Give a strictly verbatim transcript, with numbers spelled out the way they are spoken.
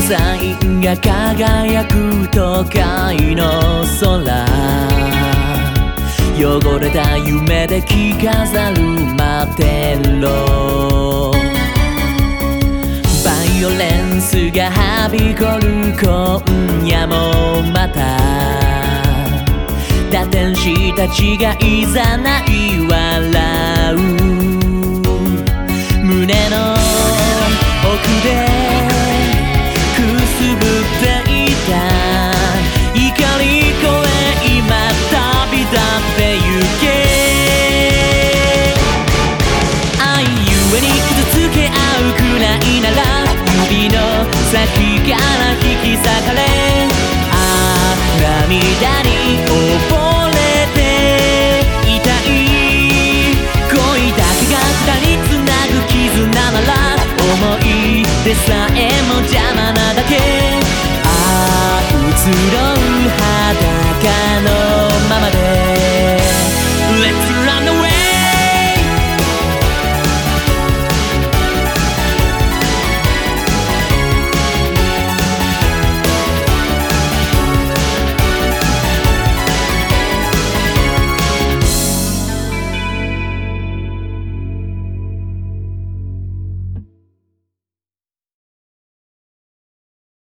サインが輝く都会の空、汚れた夢で着飾る待ってろ。バイオレンスがはびこる今夜もまた、打天使たちがいざない笑う。胸の奥でくすぶっていた怒り声、今旅立ってゆけ。愛ゆえに傷つけ合うくらいなら、指の先から